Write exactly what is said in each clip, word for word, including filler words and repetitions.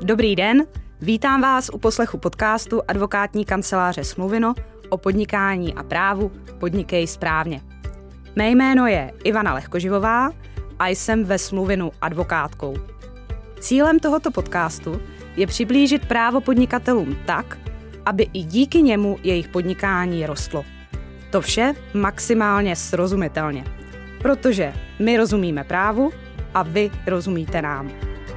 Dobrý den, vítám vás u poslechu podcastu advokátní kanceláře Smluvino o podnikání a právu Podnikej správně. Mé jméno je Ivana Lehkoživová a jsem ve Smluvinu advokátkou. Cílem tohoto podcastu je přiblížit právo podnikatelům tak, aby i díky němu jejich podnikání rostlo. To vše maximálně srozumitelně, protože my rozumíme právu a vy rozumíte nám.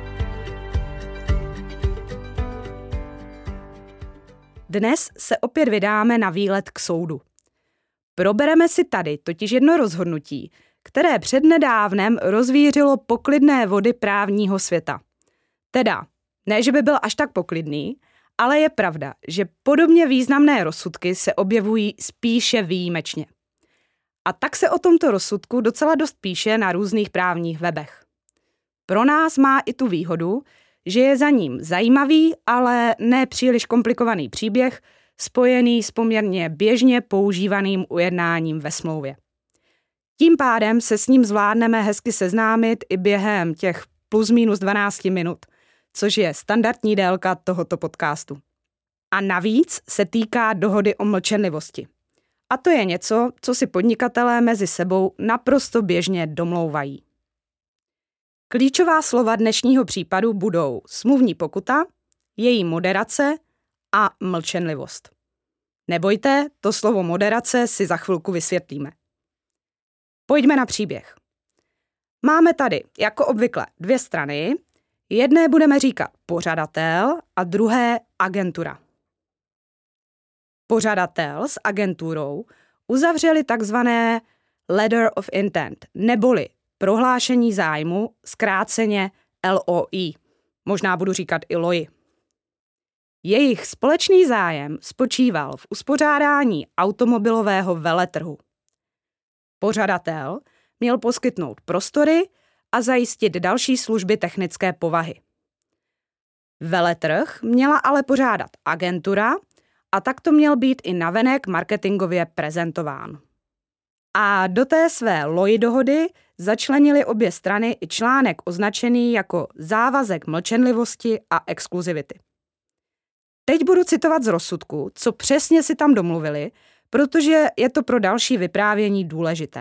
Dnes se opět vydáme na výlet k soudu. Probereme si tady totiž jedno rozhodnutí, které přednedávnem rozvířilo poklidné vody právního světa. Teda, ne, že by byl až tak poklidný, ale je pravda, že podobně významné rozsudky se objevují spíše výjimečně. A tak se o tomto rozsudku docela dost píše na různých právních webech. Pro nás má i tu výhodu, že je za ním zajímavý, ale ne příliš komplikovaný příběh, spojený s poměrně běžně používaným ujednáním ve smlouvě. Tím pádem se s ním zvládneme hezky seznámit i během těch plus minus dvanáct minut, což je standardní délka tohoto podcastu. A navíc se týká dohody o mlčenlivosti. A to je něco, co si podnikatelé mezi sebou naprosto běžně domlouvají. Klíčová slova dnešního případu budou smluvní pokuta, její moderace a mlčenlivost. Nebojte, to slovo moderace si za chvilku vysvětlíme. Pojďme na příběh. Máme tady, jako obvykle, dvě strany. Jedné budeme říkat pořadatel a druhé agentura. Pořadatel s agenturou uzavřeli takzvané letter of intent, neboli prohlášení zájmu, zkráceně L O I. Možná budu říkat i L O I. Jejich společný zájem spočíval v uspořádání automobilového veletrhu. Pořadatel měl poskytnout prostory a zajistit další služby technické povahy. Veletrh měla ale pořádat agentura a tak to měl být i navenek marketingově prezentován. A do té své L O I dohody začlenili obě strany i článek označený jako závazek mlčenlivosti a exkluzivity. Teď budu citovat z rozsudku, co přesně si tam domluvili, protože je to pro další vyprávění důležité.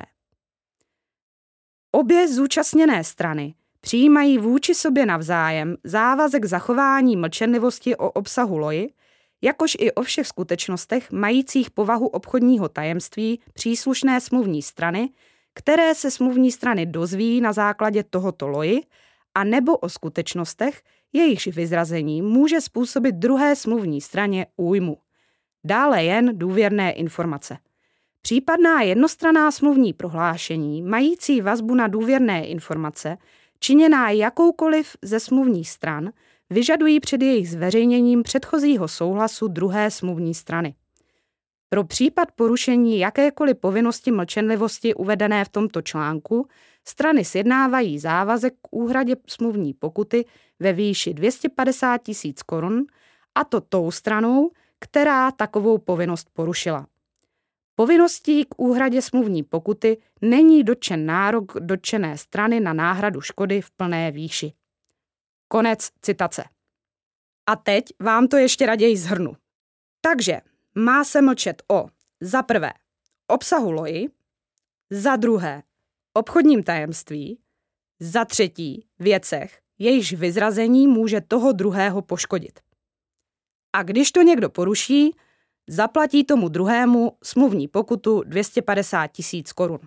Obě zúčastněné strany přijímají vůči sobě navzájem závazek zachování mlčenlivosti o obsahu L O I, jakož i o všech skutečnostech majících povahu obchodního tajemství příslušné smluvní strany, které se smluvní strany dozví na základě tohoto L O I, a nebo o skutečnostech, jejichž vyzrazení může způsobit druhé smluvní straně újmu. Dále jen důvěrné informace. Případná jednostranná smluvní prohlášení mající vazbu na důvěrné informace, činěná jakoukoliv ze smluvních stran, vyžadují před jejich zveřejněním předchozího souhlasu druhé smluvní strany. Pro případ porušení jakékoliv povinnosti mlčenlivosti uvedené v tomto článku strany sjednávají závazek k úhradě smluvní pokuty ve výši dvě stě padesát tisíc korun, a to tou stranou, která takovou povinnost porušila. Povinností k úhradě smluvní pokuty není dotčen nárok dotčené strany na náhradu škody v plné výši. Konec citace. A teď vám to ještě raději shrnu. Takže má se mlčet o za prvé obsahu L O I, za druhé obchodním tajemství, za třetí věcech, jejichž vyzrazení může toho druhého poškodit. A když to někdo poruší, zaplatí tomu druhému smluvní pokutu dvě stě padesát tisíc korun.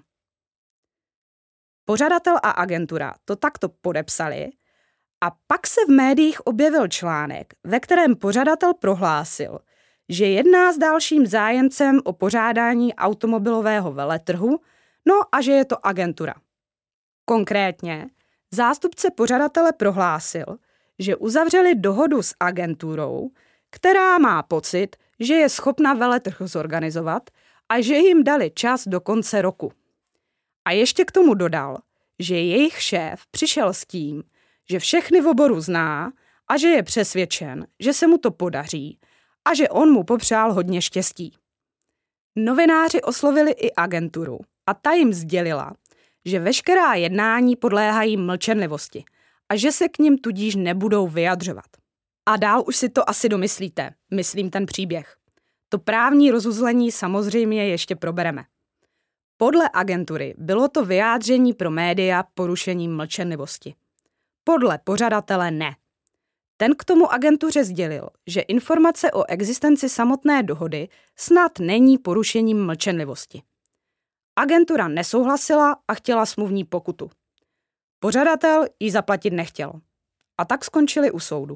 Pořadatel a agentura to takto podepsali a pak se v médiích objevil článek, ve kterém pořadatel prohlásil, že jedná s dalším zájemcem o pořádání automobilového veletrhu, no a že je to agentura. Konkrétně zástupce pořadatele prohlásil, že uzavřeli dohodu s agenturou, která má pocit, že je schopna veletrh zorganizovat a že jim dali čas do konce roku. A ještě k tomu dodal, že jejich šéf přišel s tím, že všechny v oboru zná a že je přesvědčen, že se mu to podaří a že on mu popřál hodně štěstí. Novináři oslovili i agenturu a ta jim sdělila, že veškerá jednání podléhají mlčenlivosti a že se k nim tudíž nebudou vyjadřovat. A dál už si to asi domyslíte, myslím ten příběh. To právní rozuzlení samozřejmě ještě probereme. Podle agentury bylo to vyjádření pro média porušením mlčenlivosti. Podle pořadatele ne. Ten k tomu agentuře sdělil, že informace o existenci samotné dohody snad není porušením mlčenlivosti. Agentura nesouhlasila a chtěla smluvní pokutu. Pořadatel ji zaplatit nechtěl. A tak skončili u soudu.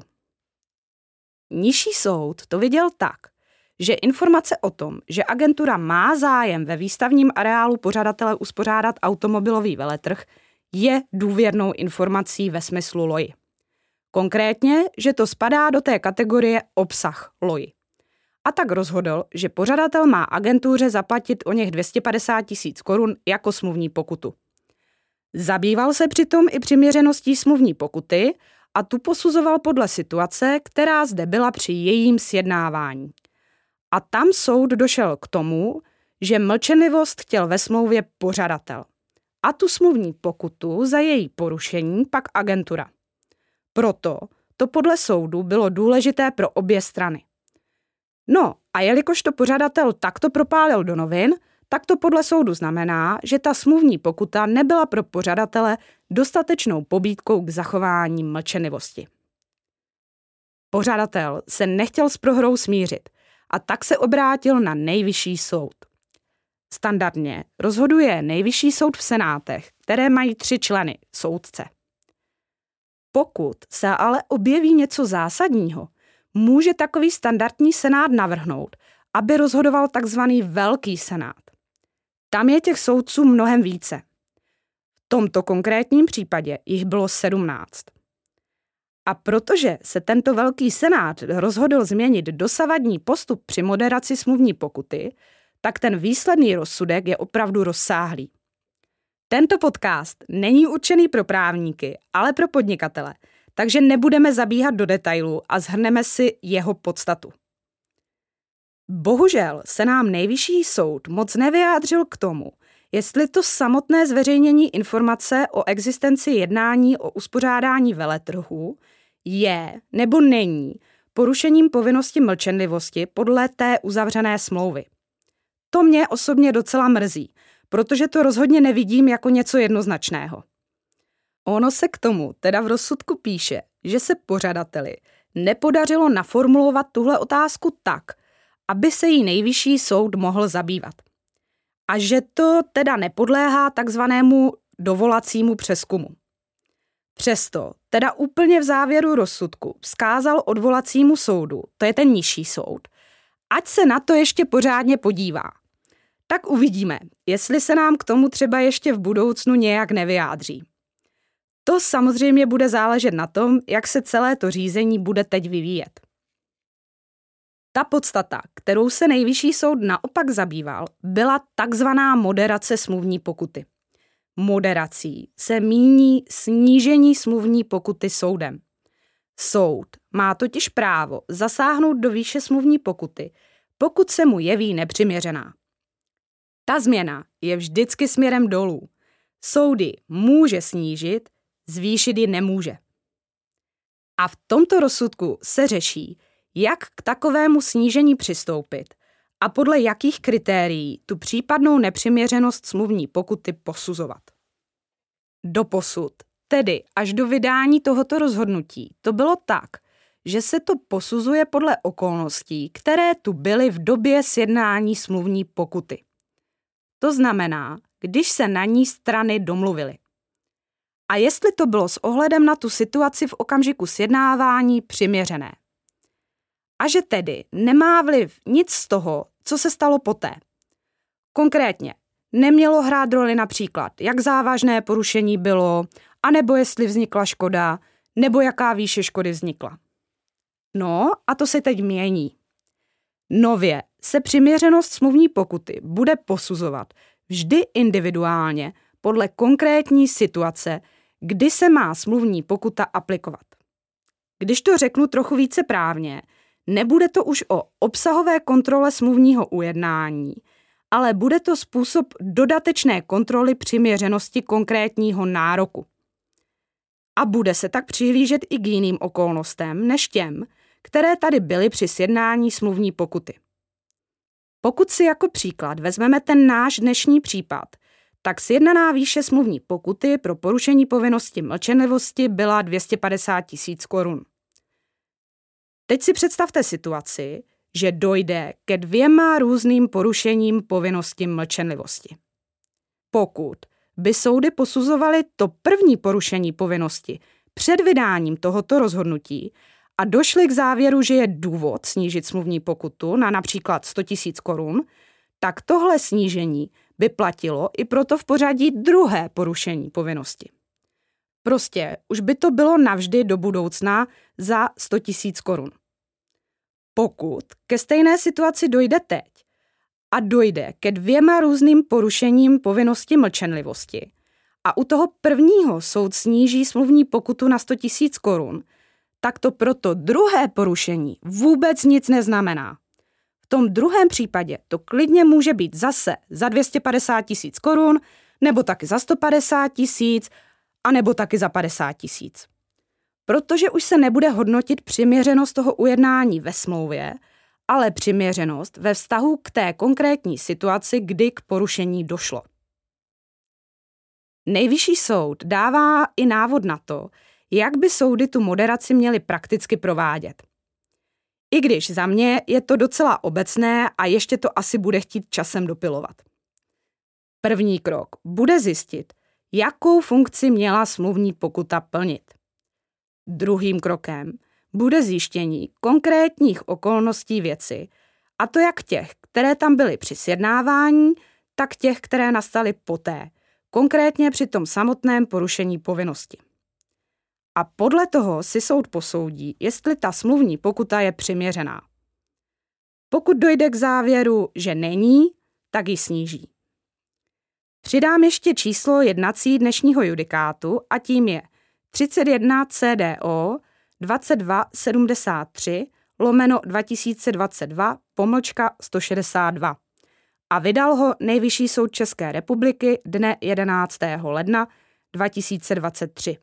Nižší soud to viděl tak, že informace o tom, že agentura má zájem ve výstavním areálu pořadatele uspořádat automobilový veletrh, je důvěrnou informací ve smyslu loji. Konkrétně, že to spadá do té kategorie obsah loji. A tak rozhodl, že pořadatel má agentuře zaplatit o něch dvě stě padesát tisíc korun jako smluvní pokutu. Zabýval se přitom i přiměřeností smluvní pokuty a tu posuzoval podle situace, která zde byla při jejím sjednávání. A tam soud došel k tomu, že mlčenlivost chtěl ve smlouvě pořadatel. A tu smluvní pokutu za její porušení pak agentura. Proto to podle soudu bylo důležité pro obě strany. No a jelikož to pořadatel takto propálil do novin, tak to podle soudu znamená, že ta smluvní pokuta nebyla pro pořadatele dostatečnou pobídkou k zachování mlčenlivosti. Pořadatel se nechtěl s prohrou smířit a tak se obrátil na nejvyšší soud. Standardně rozhoduje nejvyšší soud v senátech, které mají tři členy, soudce. Pokud se ale objeví něco zásadního, může takový standardní senát navrhnout, aby rozhodoval takzvaný velký senát. Tam je těch soudců mnohem více. V tomto konkrétním případě jich bylo sedmnáct. A protože se tento velký senát rozhodl změnit dosavadní postup při moderaci smluvní pokuty, tak ten výsledný rozsudek je opravdu rozsáhlý. Tento podcast není určený pro právníky, ale pro podnikatele, takže nebudeme zabíhat do detailů a shrneme si jeho podstatu. Bohužel se nám nejvyšší soud moc nevyjádřil k tomu, jestli to samotné zveřejnění informace o existenci jednání o uspořádání veletrhu je nebo není porušením povinnosti mlčenlivosti podle té uzavřené smlouvy. To mě osobně docela mrzí, protože to rozhodně nevidím jako něco jednoznačného. Ono se k tomu teda v rozsudku píše, že se pořadateli nepodařilo naformulovat tuhle otázku tak, aby se jí nejvyšší soud mohl zabývat. A že to teda nepodléhá takzvanému dovolacímu přezkumu. Přesto teda úplně v závěru rozsudku vzkázal odvolacímu soudu, to je ten nižší soud, ať se na to ještě pořádně podívá. Tak uvidíme, jestli se nám k tomu třeba ještě v budoucnu nějak nevyjádří. To samozřejmě bude záležet na tom, jak se celé to řízení bude teď vyvíjet. Ta podstata, kterou se nejvyšší soud naopak zabýval, byla takzvaná moderace smluvní pokuty. Moderací se míní snížení smluvní pokuty soudem. Soud má totiž právo zasáhnout do výše smluvní pokuty, pokud se mu jeví nepřiměřená. Ta změna je vždycky směrem dolů. Soudy může snížit, zvýšit ji nemůže. A v tomto rozsudku se řeší, jak k takovému snížení přistoupit a podle jakých kritérií tu případnou nepřiměřenost smluvní pokuty posuzovat. Doposud, tedy až do vydání tohoto rozhodnutí, to bylo tak, že se to posuzuje podle okolností, které tu byly v době sjednání smluvní pokuty. To znamená, když se na ní strany domluvily. A jestli to bylo s ohledem na tu situaci v okamžiku sjednávání přiměřené. A že tedy nemá vliv nic z toho, co se stalo poté. Konkrétně, nemělo hrát roli například, jak závažné porušení bylo, anebo jestli vznikla škoda, nebo jaká výše škody vznikla. No a to se teď mění. Nově se přiměřenost smluvní pokuty bude posuzovat vždy individuálně podle konkrétní situace, kdy se má smluvní pokuta aplikovat. Když to řeknu trochu více právně, nebude to už o obsahové kontrole smluvního ujednání, ale bude to způsob dodatečné kontroly přiměřenosti konkrétního nároku. A bude se tak přihlížet i k jiným okolnostem než těm, které tady byly při sjednání smluvní pokuty. Pokud si jako příklad vezmeme ten náš dnešní případ, tak sjednaná výše smluvní pokuty pro porušení povinnosti mlčenlivosti byla dvě stě padesát tisíc korun. Teď si představte situaci, že dojde ke dvěma různým porušením povinnosti mlčenlivosti. Pokud by soudy posuzovaly to první porušení povinnosti před vydáním tohoto rozhodnutí a došli k závěru, že je důvod snížit smluvní pokutu na například sto tisíc korun, tak tohle snížení by platilo i proto v pořadí druhé porušení povinnosti. Prostě už by to bylo navždy do budoucna za sto tisíc korun. Pokud ke stejné situaci dojde teď a dojde ke dvěma různým porušením povinnosti mlčenlivosti a u toho prvního soud sníží smluvní pokutu na sto tisíc korun, tak to pro to druhé porušení vůbec nic neznamená. V tom druhém případě to klidně může být zase za dvě stě padesát tisíc korun, nebo taky za sto padesát tisíc, a nebo taky za padesát tisíc. Protože už se nebude hodnotit přiměřenost toho ujednání ve smlouvě, ale přiměřenost ve vztahu k té konkrétní situaci, kdy k porušení došlo. Nejvyšší soud dává i návod na to, jak by soudy tu moderaci měly prakticky provádět. I když za mě je to docela obecné a ještě to asi bude chtít časem dopilovat. První krok bude zjistit, jakou funkci měla smluvní pokuta plnit. Druhým krokem bude zjištění konkrétních okolností věci, a to jak těch, které tam byly při sjednávání, tak těch, které nastaly poté, konkrétně při tom samotném porušení povinnosti. A podle toho si soud posoudí, jestli ta smluvní pokuta je přiměřená. Pokud dojde k závěru, že není, tak ji sníží. Přidám ještě číslo jednací dnešního judikátu a tím je třicet jedna C D O dvacet dva sedmdesát tři lomeno dva tisíce dvacet dva pomlčka sto šedesát dva. A vydal ho Nejvyšší soud České republiky dne jedenáctého ledna dva tisíce dvacet tři.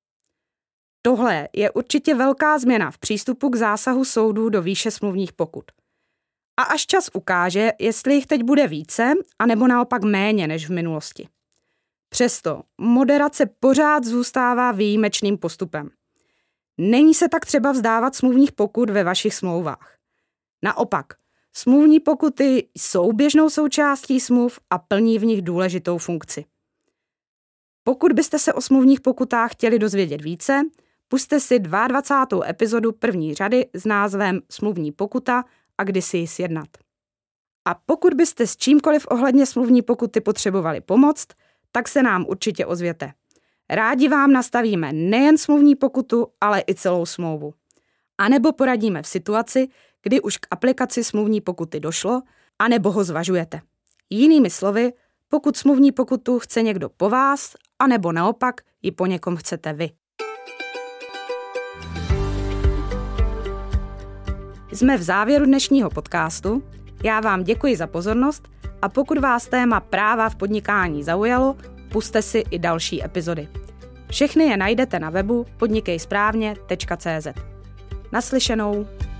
Tohle je určitě velká změna v přístupu k zásahu soudů do výše smluvních pokut. A až čas ukáže, jestli jich teď bude více, anebo naopak méně než v minulosti. Přesto moderace pořád zůstává výjimečným postupem. Není se tak třeba vzdávat smluvních pokut ve vašich smlouvách. Naopak, smluvní pokuty jsou běžnou součástí smluv a plní v nich důležitou funkci. Pokud byste se o smluvních pokutách chtěli dozvědět více, pusťte si dvacátou druhou epizodu první řady s názvem Smluvní pokuta a kdy si ji sjednat. A pokud byste s čímkoliv ohledně smluvní pokuty potřebovali pomoct, tak se nám určitě ozvěte. Rádi vám nastavíme nejen smluvní pokutu, ale i celou smlouvu. A nebo poradíme v situaci, kdy už k aplikaci smluvní pokuty došlo, anebo ho zvažujete. Jinými slovy, pokud smluvní pokutu chce někdo po vás, anebo naopak ji po někom chcete vy. Jsme v závěru dnešního podcastu. Já vám děkuji za pozornost a pokud vás téma práva v podnikání zaujalo, pusťte si i další epizody. Všechny je najdete na webu podnikejsprávně tečka cé zet. Naslyšenou.